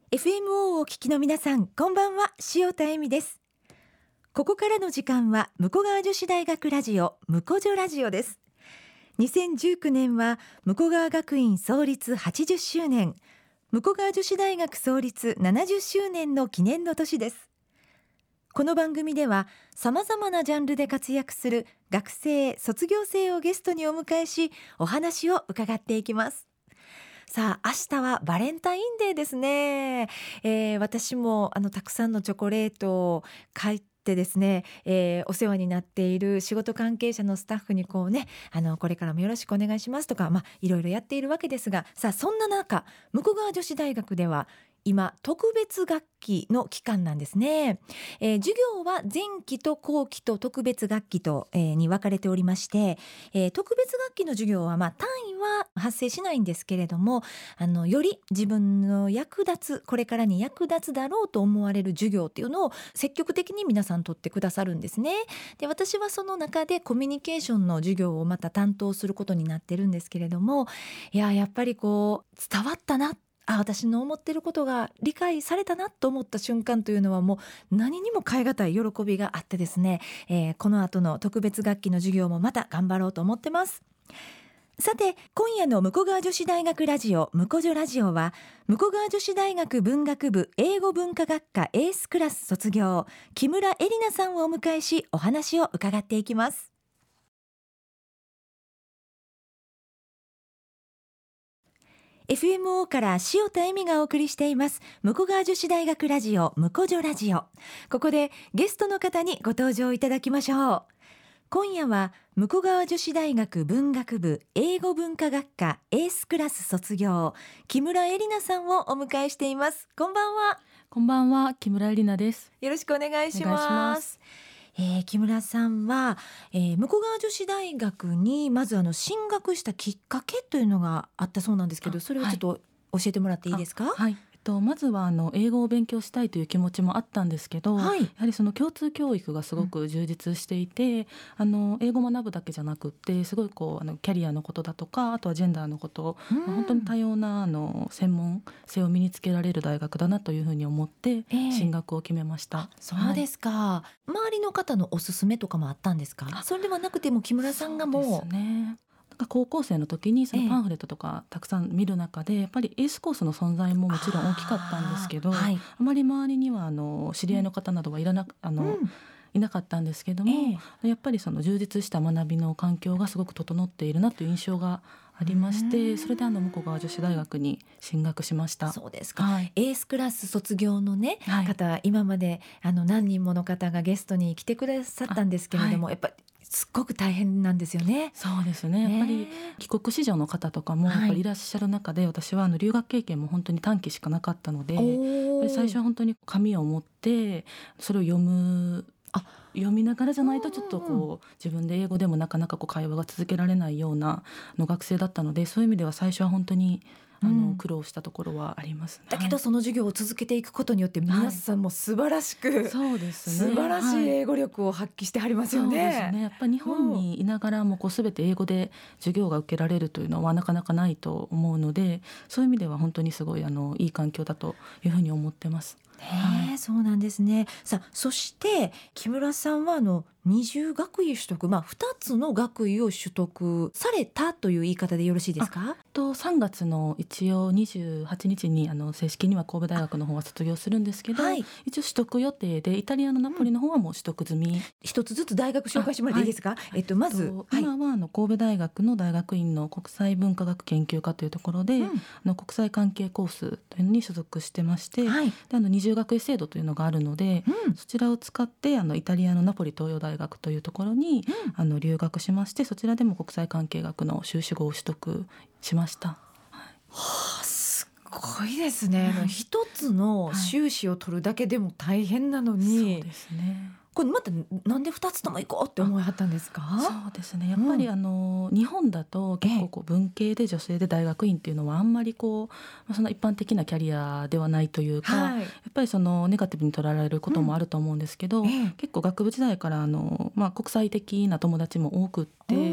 FMO をお聞きの皆さん、こんばんは。塩田恵美です。ここからの時間は武庫川女子大学ラジオ武庫女ラジオです。2019年は武庫川学院創立80周年、武庫川女子大学創立70周年の記念の年です。この番組では様々なジャンルで活躍する学生卒業生をゲストにお迎えし、お話を伺っていきます。さあ、明日はバレンタインデーですね。私もたくさんのチョコレートを買ってですね、お世話になっている仕事関係者のスタッフにこれからもよろしくお願いしますとか、いろいろやっているわけですが、さあそんな中、武庫川女子大学では今特別学期の期間なんですね。授業は前期と後期と特別学期と、に分かれておりまして、特別学期の授業は単位は発生しないんですけれども、より自分のこれからに役立つだろうと思われる授業っていうのを積極的に皆さん取ってくださるんですね。で、私はその中でコミュニケーションの授業をまた担当することになってるんですけれども、やっぱり伝わったな、私の思っていることが理解されたなと思った瞬間というのはもう何にも代え難い喜びがあってですね、この後の特別学期の授業もまた頑張ろうと思ってます。さて、今夜の武庫川女子大学ラジオ武庫女ラジオは、武庫川女子大学文学部英語文化学科エースクラス卒業、木村恵里奈さんをお迎えし、お話を伺っていきます。FMO から塩田恵美がお送りしています武庫川女子大学ラジオ武庫女ラジオ。ここでゲストの方にご登場いただきましょう。今夜は武庫川女子大学文学部英語文化学科エースクラス卒業、木村恵里奈さんをお迎えしています。こんばんは。 こんばんは、木村恵里奈です。 よろしくお願いします。 お願いします。 木村さんは、武庫川女子大学にまず進学したきっかけというのがあったそうなんですけど、それをちょっと教えてもらっていいですか？ はい、まずは英語を勉強したいという気持ちもあったんですけど、やはりその共通教育がすごく充実していて、英語を学ぶだけじゃなくってすごいキャリアのことだとか、あとはジェンダーのこと、本当に多様な専門性を身につけられる大学だなというふうに思って進学を決めました。 そうですか。周りの方のおすすめとかもあったんですか？それではなくても木村さんがもう。 そうですね、高校生の時にそのパンフレットとかたくさん見る中で、やっぱりエースコースの存在ももちろん大きかったんですけど、あまり周りには知り合いの方などはいなかったんですけども、やっぱりその充実した学びの環境がすごく整っているなという印象がありまして、それで武庫川女子大学に進学しました。 そうですか。エースクラス卒業のね、方、今まで何人もの方がゲストに来てくださったんですけれども、やっぱりすっごく大変なんですよね。 そうですね、やっぱり帰国子女の方とかもやっぱりいらっしゃる中で、私は留学経験も本当に短期しかなかったので、やっぱり最初は本当に紙を持ってそれを読みながらじゃないとちょっと自分で英語でもなかなか会話が続けられないような学生だったので、そういう意味では最初は本当に苦労したところはありますね。 だけどその授業を続けていくことによって皆さんも素晴らしく、 そうですね、 素晴らしい英語力を発揮してはりますよね。 そうですね、やっぱり日本にいながらも全て英語で授業が受けられるというのはなかなかないと思うので、そういう意味では本当にすごいいい環境だというふうに思ってます。 そうなんですね。さあ、そして木村さんは二重学位取得、2つの学位を取得されたという言い方でよろしいですか ？3月の一応28日に正式には神戸大学の方は卒業するんですけど、一応取得予定で、イタリアのナポリの方はもう取得済み。 一つずつ大学紹介してもらっていいですか？まず、 今は神戸大学の大学院の国際文化学研究科というところで、国際関係コースというのに所属してまして、で二重学位制度というのがあるので、そちらを使ってイタリアのナポリ東洋大学というところに、留学しまして、そちらでも国際関係学の修士号を取得しました。 すごいですね。一つの修士を取るだけでも大変なのに、 そうですね、 これまたなんで2つとも行こうって思いはったんですか？ そうですね、やっぱり日本だと結構文系で女性で大学院っていうのはあんまりその一般的なキャリアではないというか、やっぱりネガティブに取られることもあると思うんですけど、結構学部時代から国際的な友達も多くって、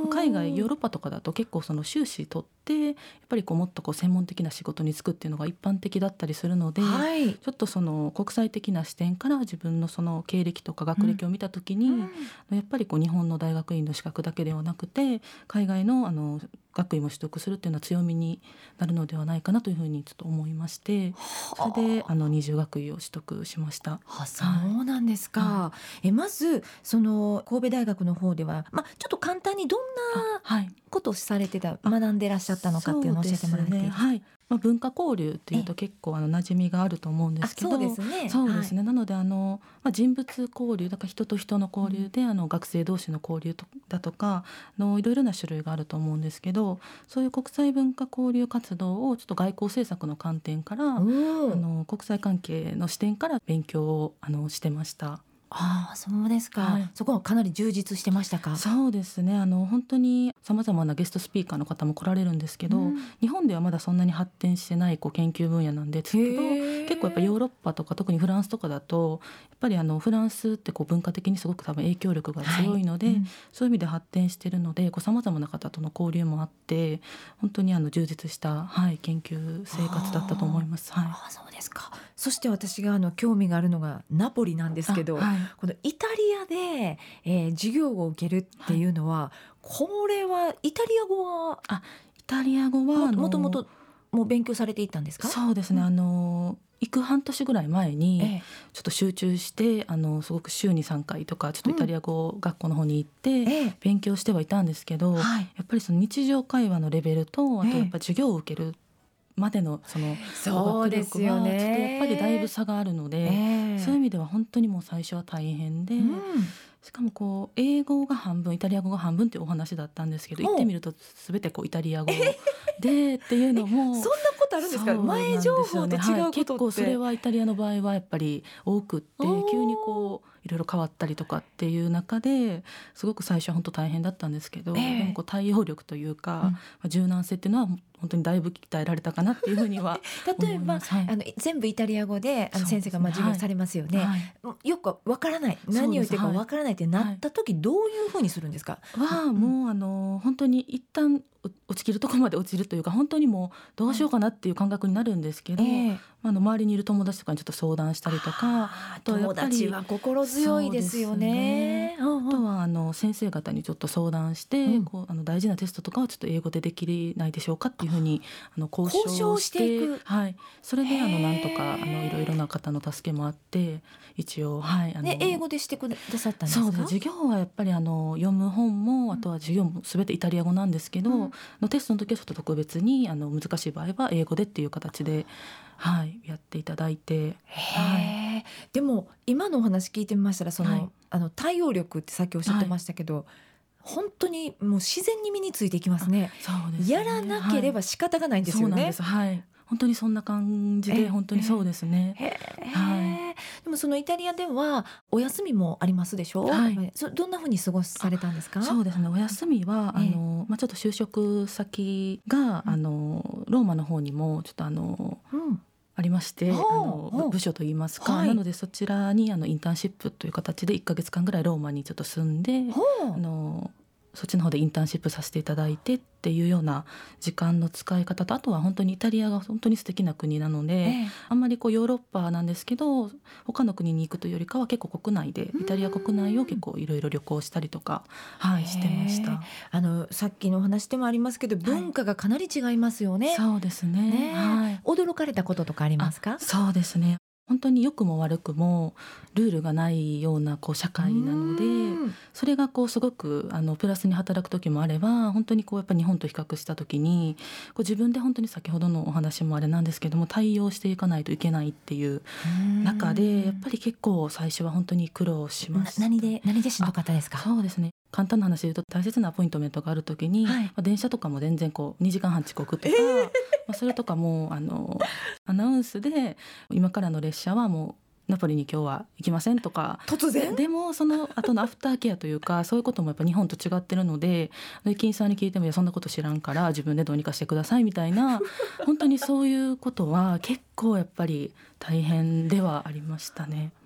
海外ヨーロッパとかだと結構その修士取ってやっぱりもっと専門的な仕事に就くっていうのが一般的だったりするので、 はい、 ちょっとその国際的な視点から自分のその経歴とか学歴を見た時に、やっぱり日本の大学院の資格だけではなくて海外の学位も取得するっていうのは強みになるのではないかなというふうにちょっと思いまして、それで二重学位を取得しました。 そうなんですか、はい、まずその神戸大学の方では、ちょっと簡単にどんなことをされてた、学んでらっしゃったのかっていうのを教えてもらっていいですか？ はい、文化交流っていうと結構馴染みがあると思うんですけど、 そうですね、 なので人物交流だから人と人の交流で、学生同士の交流だとかいろいろな種類があると思うんですけど、そういう国際文化交流活動をちょっと外交政策の観点から国際関係の視点から勉強をしてました。 そうですか、はい、そこはかなり充実してましたか？ そうですね、本当にさまざまなゲストスピーカーの方も来られるんですけど、日本ではまだそんなに発展してない研究分野なんですけど、結構やっぱヨーロッパとか特にフランスとかだとやっぱりフランスって文化的にすごく多分影響力が強いので、そういう意味で発展しているのでさまざまな方との交流もあって本当に充実した、研究生活だったと思います。 そうですか。そして私が興味があるのがナポリなんですけど、このイタリアで、授業を受けるっていうのは、これはイタリア語はイタリア語はもともともう勉強されていたんですか？ そうですね、行く半年ぐらい前にちょっと集中してすごく週に3回とかちょっとイタリア語学校の方に行って勉強してはいたんですけど、やっぱりその日常会話のレベルとあとやっぱ授業を受けるまでのその学力はちょっとやっぱりだいぶ差があるので、そういう意味では本当にもう最初は大変で、しかも英語が半分イタリア語が半分っていうお話だったんですけど、行ってみると全てイタリア語でっていうのもそんなことあるんですか？前情報と違うことって、 結構それはイタリアの場合はやっぱり多くって急にいろいろ変わったりとかっていう中ですごく最初は本当大変だったんですけど、でも対応力というか、柔軟性っていうのは本当にだいぶ鍛えられたかなっていうふうには例えば、全部イタリア語で先生が授業されますよね、よくわからない、何を言ってるかわからないってなった時、どういうふうにするんですか？ もう本当に一旦落ちきるところまで落ちるというか、本当にもうどうしようかなっていう感覚になるんですけど、周りにいる友達とかにちょっと相談したりとか、 友達は心強いですよね。 あとは先生方にちょっと相談して、大事なテストとかはちょっと英語でできないでしょうかっていうふうに交渉していく、それでなんとかいろいろな方の助けもあって一応、 英語でしてくださったんですか？ そうです。授業はやっぱり読む本もあとは授業も全てイタリア語なんですけど、テストの時はちょっと特別に難しい場合は英語でっていう形でやっていただいて、 でも今のお話聞いてみましたら対応力ってさっきおっしゃってましたけど、本当にもう自然に身についていきますね。 そうですね、 やらなければ仕方がないんですよね。 そうなんです、本当にそんな感じで、本当にそうですね。 でもそのイタリアではお休みもありますでしょ？どんなふうに過ごされたんですか？ そうですね、お休みはちょっと就職先がローマの方にもちょっとありまして、部署といいますか、なのでそちらにインターンシップという形で1ヶ月間ぐらいローマにちょっと住んで、そっちの方でインターンシップさせていただいてっていうような時間の使い方と、あとは本当にイタリアが本当に素敵な国なので、あんまりヨーロッパなんですけど他の国に行くというよりかは結構国内でイタリア国内を結構いろいろ旅行したりとか、してました。 さっきのお話でもありますけど、文化がかなり違いますよね。 そうですね、 驚かれたこととかありますか？ そうですね、本当に良くも悪くもルールがないような社会なので、それがすごくプラスに働く時もあれば、本当にやっぱ日本と比較した時に自分で本当に先ほどのお話もあれなんですけども対応していかないといけないっていう中で、やっぱり結構最初は本当に苦労しました。 何でしんどかったですか？ そうですね、簡単な話で言うと大切なアポイントメントがある時に、電車とかも全然2時間半遅刻とか、それとかもアナウンスで今からの列車はもうナポリに今日は行きませんとか、 突然でもその後のアフターケアというかそういうこともやっぱ日本と違ってるので、駅員さんに聞いてもいやそんなこと知らんから自分でどうにかしてくださいみたいな本当にそういうことは結構やっぱり大変ではありましたね。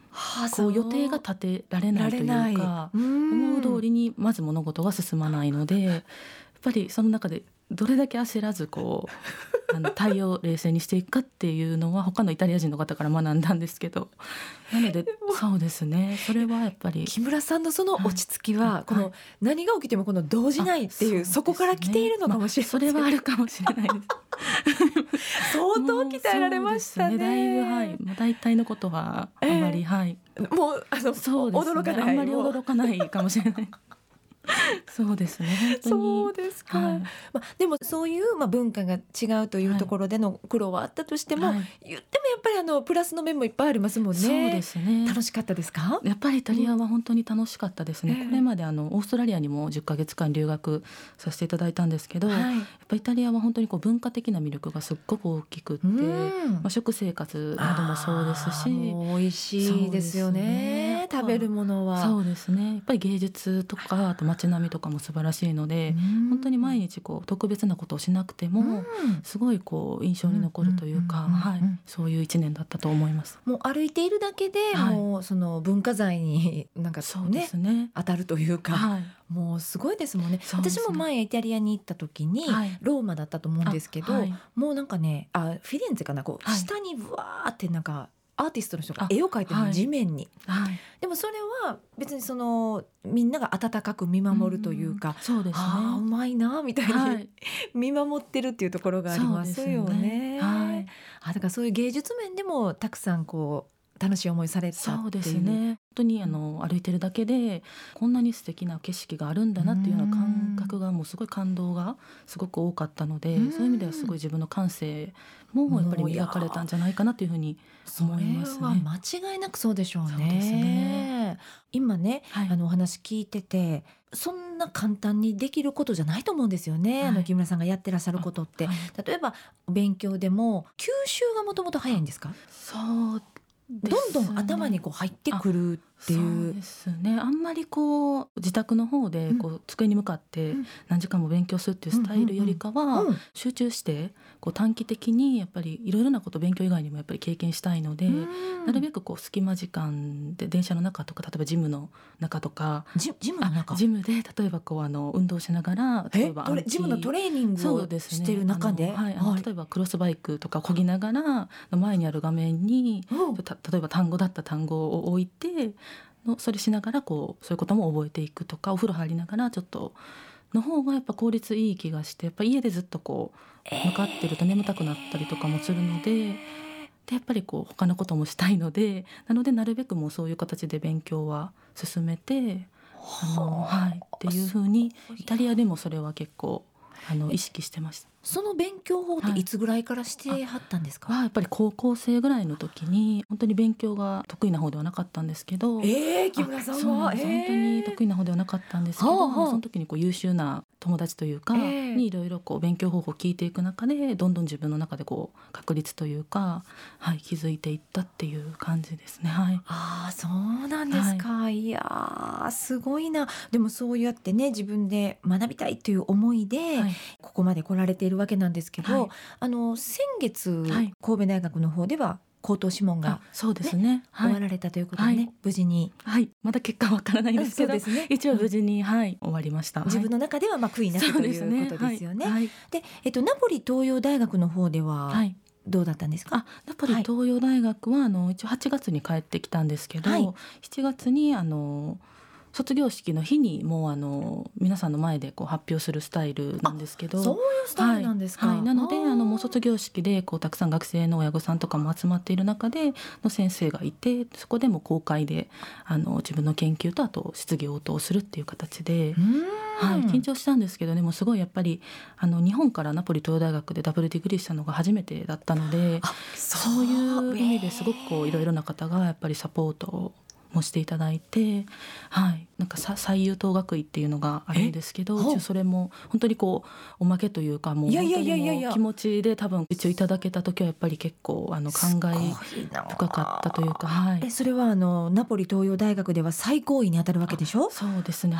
こう予定が立てられないというか、思う通りにまず物事が進まないので、やっぱりその中でどれだけ焦らずこう対応を冷静にしていくかっていうのは他のイタリア人の方から学んだんですけど、なのでそうですね、それはやっぱり木村さんのその落ち着きは、 はいこの何が起きてもこの動じないっていう、そこから来ているのかもしれない、 それはあるかもしれないです相当鍛えられましたね。 だいぶ、はい、大体のことはあまり、はい、 もうそうですね、 驚かない、 あんまり驚かないかもしれないそうですね、本当に。 そうですか、 はい、 でもそういう、文化が違うというところでの苦労はあったとしても、 はい、 言ってもやっぱりプラスの面もいっぱいありますもんね。 そうですね、 楽しかったですか？ やっぱりイタリアは本当に楽しかったですね、これまでオーストラリアにも10ヶ月間留学させていただいたんですけど、やっぱイタリアは本当にこう文化的な魅力がすっごく大きくって、食生活などもそうですし、 もう美味しいですよね、食べるものは。 そうですね、やっぱり芸術とかあと街並みとかも素晴らしいので、本当に毎日こう特別なことをしなくてもすごいこう印象に残るというか、そういう一年だったと思います。 もう歩いているだけで、もうその文化財になんか、 そうですね、 当たるというか、もうすごいですもんね。私も前イタリアに行った時に、ローマだったと思うんですけど、もうなんかね、フィレンツェかな、こう下にブワーってなんかアーティストの人が絵を描いてる、地面に、でもそれは別にそのみんなが温かく見守るというか、 そうですね、 うまいなみたいに、見守ってるっていうところがありますよね。だからそういう芸術面でもたくさんこう楽しい思いされたっていう。 そうですね、本当に歩いてるだけでこんなに素敵な景色があるんだなっていうような感覚が、もうすごい感動がすごく多かったので、そういう意味ではすごい自分の感性もやっぱり磨かれたんじゃないかなというふうに思いますね。 それは間違いなくそうでしょうね。 そうですね、 今ね、お話聞いてて、そんな簡単にできることじゃないと思うんですよね、木村さんがやってらっしゃることって。例えば勉強でも吸収がもともと早いんですか？ そうですね、 どんどん頭にこう入ってくるっていう。 そうですね、あんまりこう自宅の方でこう机に向かって何時間も勉強するっていうスタイルよりかは、集中してこう短期的にやっぱりいろいろなこと、勉強以外にもやっぱり経験したいので、なるべくこう隙間時間で電車の中とか、例えばジムの中とか、 ジムの中、 ジムで例えばこう運動しながら、例えばジムのトレーニングをしてる中で、 例えばクロスバイクとか漕ぎながら前にある画面に、例えば単語だった単語を置いてそれしながらこうそういうことも覚えていくとか、お風呂入りながらちょっとの方がやっぱ効率いい気がして、やっぱ家でずっとこう向かってると眠たくなったりとかもするので、やっぱりこう他のこともしたいので、なるべくもうそういう形で勉強は進めて、っていうふうにイタリアでもそれは結構意識してました。 その勉強法っていつぐらいからしてはったんですか？ やっぱり高校生ぐらいの時に、本当に勉強が得意な方ではなかったんですけど、 木村さんは、 本当に得意な方ではなかったんですけど、その時にこう優秀な友達というかにいろいろこう勉強方法を聞いていく中で、どんどん自分の中でこう確率というか、気づいていったっていう感じですね。 そうなんですか。いやすごいな。でもそうやってね、自分で学びたいという思いで、ここまで来られているわけなんですけど、先月、神戸大学の方では口頭諮問が、 そうですね、 終わられたということでね、無事に、 まだ結果はわからないんですけど、一応無事に、終わりました。 自分の中では悔いなくということですよね。で、ナポリ東洋大学の方では、どうだったんですか？ ナポリ東洋大学は一応8月に帰ってきたんですけど、7月に卒業式の日にもう皆さんの前でこう発表するスタイルなんですけど、 そういうスタイルなんですか？ なのでもう卒業式でこうたくさん学生の親御さんとかも集まっている中での先生がいて、そこでも公開で自分の研究とあと質疑応答するっていう形で、緊張したんですけど、でもすごいやっぱり日本からナポリ東洋大学でダブルディグリーしたのが初めてだったので、そういう意味ですごくこういろいろな方がやっぱりサポートをもしていただいて、なんか最優等学位っていうのがあるんですけど、それも本当にこうおまけというか、もう本当にもう気持ちで多分一応いただけた時はやっぱり結構感慨深かったというか、 それはナポリ東洋大学では最高位に当たるわけでしょ？ そうですね、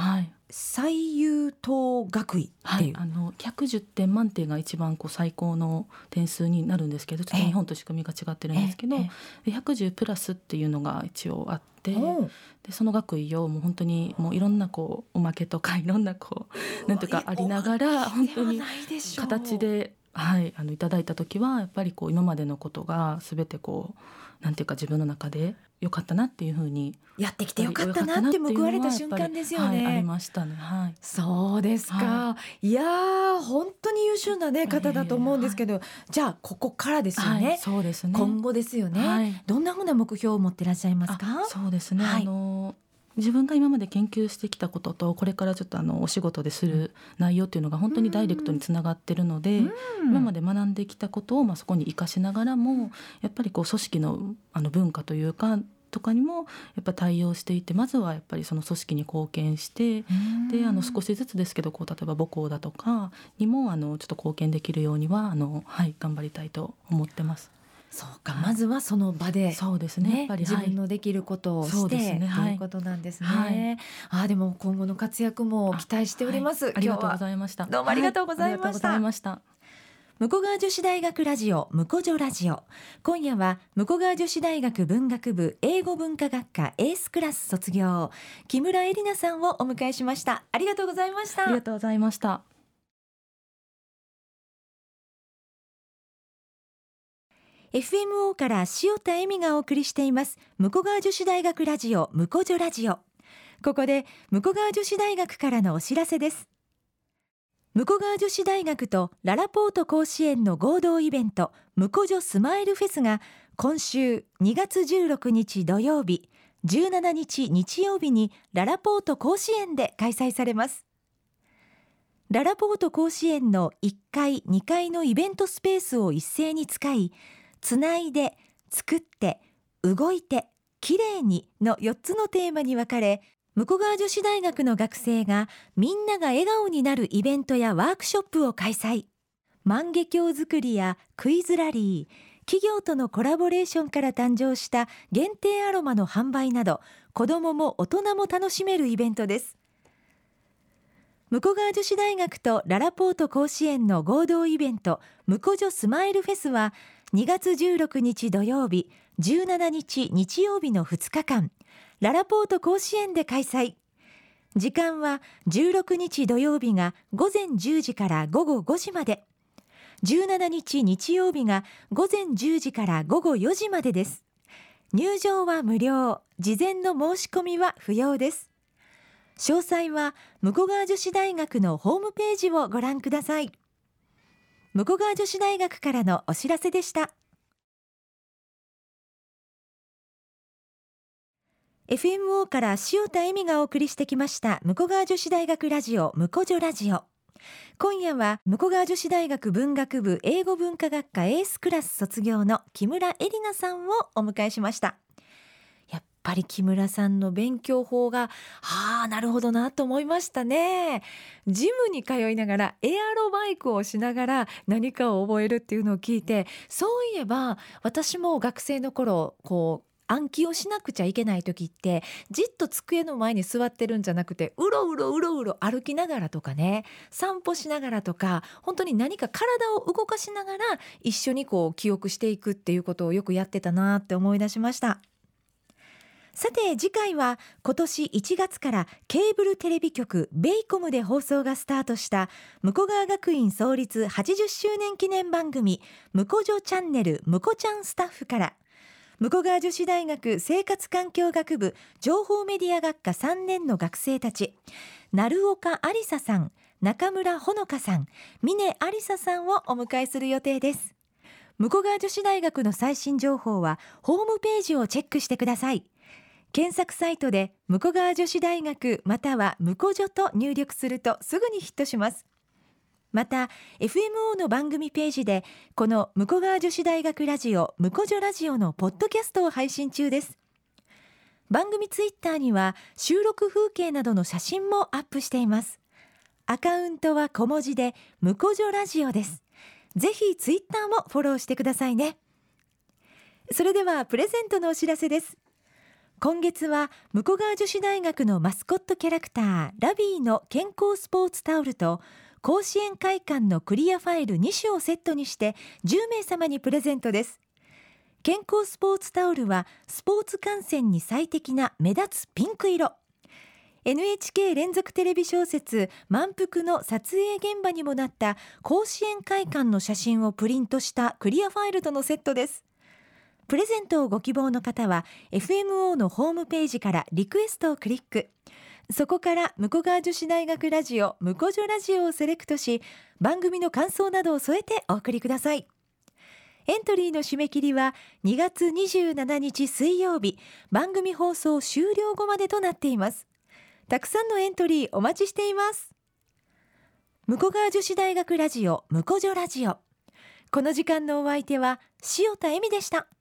最優等学位っていう、 110点満点が一番最高の点数になるんですけど、ちょっと日本と仕組みが違ってるんですけど、110プラスっていうのが一応あって、でその学位をもう本当にもういろんなおまけとかいろんななんとかありながら本当に形で、いただいた時はやっぱり今までのことが全てなんていうか自分の中で良かったなっていう風にやってきて良かったなって報われた瞬間ですよね。 ありましたね。 そうですか。いや本当に優秀な、方だと思うんですけど、じゃあここからですよね。 そうですね。 今後ですよね。どんなふうな目標を持ってらっしゃいますか？ そうですね。自分が今まで研究してきたこととこれからちょっとお仕事でする内容っていうのが本当にダイレクトにつながってるので、今まで学んできたことをそこに生かしながらもやっぱり組織の文化というかとかにもやっぱ対応していて、まずはやっぱりその組織に貢献して、で少しずつですけど例えば母校だとかにもちょっと貢献できるようには頑張りたいと思ってます。 そうか、まずはその場で、 そうですね、やっぱり自分のできることをして、ということなんですね。でも今後の活躍も期待しております。 ありがとうございました。 どうもありがとうございました。武庫川女子大学ラジオムコジョラジオ、今夜は武庫川女子大学文学部英語文化学科エースクラス卒業木村恵里奈さんをお迎えしました。ありがとうございました。 ありがとうございました。 FMO から塩田恵美がお送りしています武庫川女子大学ラジオムコジョラジオ。ここで武庫川女子大学からのお知らせです。武庫川女子大学とララポート甲子園の合同イベントムコジョスマイルフェスが今週2月16日土曜日17日日曜日にララポート甲子園で開催されます。ララポート甲子園の1階2階のイベントスペースを一斉に使い、つないで、作って、動いて、きれいにの4つのテーマに分かれ、武庫川女子大学の学生がみんなが笑顔になるイベントやワークショップを開催。万華鏡作りやクイズラリー、企業とのコラボレーションから誕生した限定アロマの販売など、子どもも大人も楽しめるイベントです。武庫川女子大学とララポート甲子園の合同イベントムコジョスマイルフェスは2月16日土曜日17日日曜日の2日間ララポート甲子園で開催。時間は16日土曜日が午前10時から午後5時まで、17日日曜日が午前10時から午後4時までです。入場は無料、事前の申し込みは不要です。詳細は武庫川女子大学のホームページをご覧ください。武庫川女子大学からのお知らせでした。FMO から塩田恵美がお送りしてきました武庫川女子大学ラジオムコジョラジオ。今夜は武庫川女子大学文学部英語文化学科エースクラス卒業の木村恵里奈さんをお迎えしました。やっぱり木村さんの勉強法がなるほどなと思いましたね。ジムに通いながらエアロバイクをしながら何かを覚えるっていうのを聞いて、そういえば私も学生の頃暗記をしなくちゃいけない時ってじっと机の前に座ってるんじゃなくてうろうろ歩きながらとかね、散歩しながらとか、本当に何か体を動かしながら一緒に記憶していくっていうことをよくやってたなって思い出しました。さて次回は今年1月からケーブルテレビ局ベイコムで放送がスタートした武庫川学院創立80周年記念番組ムコジョチャンネルムコちゃんスタッフから武庫川女子大学生活環境学部情報メディア学科3年の学生たち、鳴岡ありささん、中村ほのかさん、峰ありささんをお迎えする予定です。武庫川女子大学の最新情報はホームページをチェックしてください。検索サイトで武庫川女子大学またはムコジョと入力するとすぐにヒットします。また FMO の番組ページでこの武庫川女子大学ラジオムコジョラジオのポッドキャストを配信中です。番組ツイッターには収録風景などの写真もアップしています。アカウントは小文字でムコジョラジオです。ぜひツイッターもフォローしてくださいね。それではプレゼントのお知らせです。 今月は武庫川女子大学のマスコットキャラクターラビーの健康スポーツタオルと甲子園会館のクリアファイル2種をセットにして10名様にプレゼントです。健康スポーツタオルはスポーツ観戦に最適な目立つピンク色、 NHK 連続テレビ小説満腹の撮影現場にもなった甲子園会館の写真をプリントしたクリアファイルとのセットです。プレゼントをご希望の方は FMO のホームページからリクエストをクリック、そこから武庫川女子大学ラジオ武庫女ラジオをセレクトし、番組の感想などを添えてお送りください。エントリーの締め切りは2月27日水曜日、番組放送終了後までとなっています。たくさんのエントリーお待ちしています。武庫川女子大学ラジオ武庫女ラジオ、この時間のお相手は塩田恵美でした。